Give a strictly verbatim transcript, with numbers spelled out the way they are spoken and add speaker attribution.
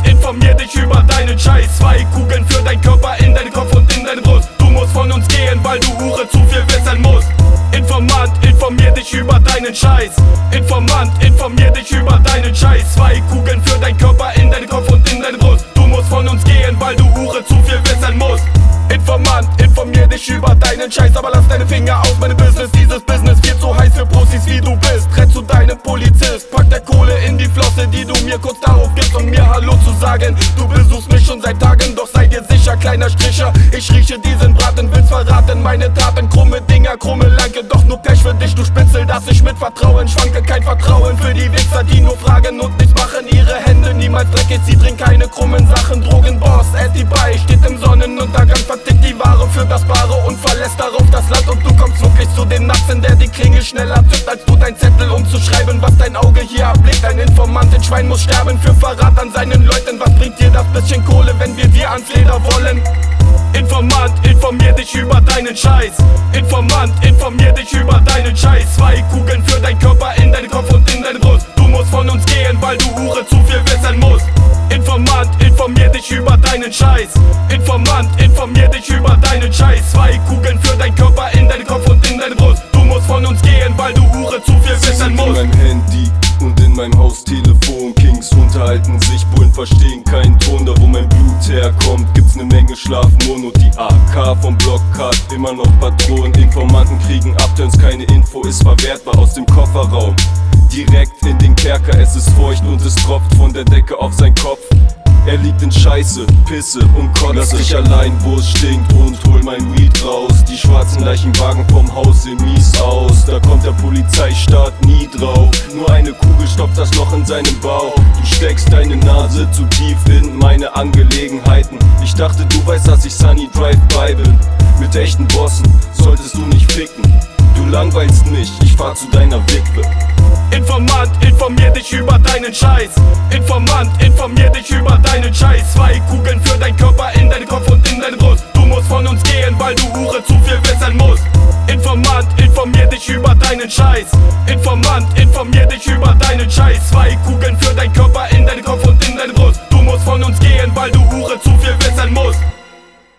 Speaker 1: informier dich über deinen Scheiß. Zwei Kugeln für dein Körper in deinen Kopf und in deine Brust. Du musst von uns gehen, weil du Hure zu viel wissen musst. Informant, informier dich über deinen Scheiß. Informant, informier dich über deinen Scheiß. Zwei Kugeln für dein Körper in deinen Kopf und in deine Brust. Du musst von uns gehen, weil du Hure zu viel wissen musst. Informant, informier dich über deinen Scheiß, aber lass deine Finger aus meinem Business. Dieses Business wird so heiß für Pussys wie du bist. Renn zu deinem Polizist, pack der Kohle in die Flosse, die du mir kurz darauf gibst, um mir Hallo zu sagen. Du besuchst mich schon seit Tagen, doch sei dir sicher, kleiner Stricher, ich rieche diesen Braten, will's verraten, meine Taten, krumme Dinger, krumme Lanke, doch nur Pech für dich, du Spitzel, dass ich mit Vertrauen schwanke. Kein Vertrauen für die Wichser, die nur fragen und nichts machen. Ihre Hände niemals dreckig, sie trinken keine krummen Sachen. Drogenboss, Eddie bei, steht im Sonnenuntergang, vertickt die Ware für das Bare und verlässt darauf das Land. Und du kommst wirklich zu dem Natzen, der die Klingel schneller zückt, als du dein Zettel, um zu schreiben, was dein Auge hier erblickt. Ein Informant, ein Schwein muss sterben für Verrat an seinen Leuten. Was bringt dir das bisschen Kohle, wenn wir dir ans Leder wollen? Informant, informier dich über deinen Scheiß. Informant, informier dich über deinen Scheiß. Zwei Kugeln für dein Körper in deinen Kopf und in deine Brust. Du musst von uns gehen, weil du Hure zu viel wissen musst. Informant, informier dich über deinen Scheiß. Informant, informier dich über deinen Scheiß. Zwei Kugeln für dein Körper in deinen Kopf und in deine Brust. Du musst von uns gehen, weil du Hure zu viel wissen musst.
Speaker 2: In meinem Handy und in meinem Haustelefon. Kings unterhalten sich, Bullen verstehen keinen Ton. Da wo mein Blut herkommt, gibt's ne Menge Schlafmono. Die A K vom Block hat immer noch Patronen. Informanten kriegen Upturns, keine Info ist verwertbar aus dem Kofferraum. Direkt in den Kerker, es ist feucht und es tropft von der Decke auf sein Kopf. Er liegt in Scheiße, Pisse und Kotze. Lass dich allein, wo es stinkt und hol mein Weed raus. Die schwarzen Leichenwagen vom Haus sehen mies aus. Da kommt der Polizeistaat nie drauf. Nur eine Kugel stopft das Loch in seinem Bauch. Du steckst deine Nase zu tief in meine Angelegenheiten. Ich dachte, du weißt, dass ich Sunny Drive-By bin. Mit echten Bossen solltest du nicht ficken. Du langweilst mich, ich fahr zu deiner Witwe.
Speaker 1: Informant, informier dich über deinen Scheiß. Informant, informier dich über deinen Scheiß. Zwei Kugeln für dein Körper in deinen Kopf und in deine Brust. Du musst von uns gehen, weil du Hure zu viel wissen musst. Informant, informier dich über deinen Scheiß. Informant, informier dich über deinen Scheiß. Zwei Kugeln für dein Körper in deinen Kopf und in deine Brust. Du musst von uns gehen, weil du Hure zu viel wissen musst.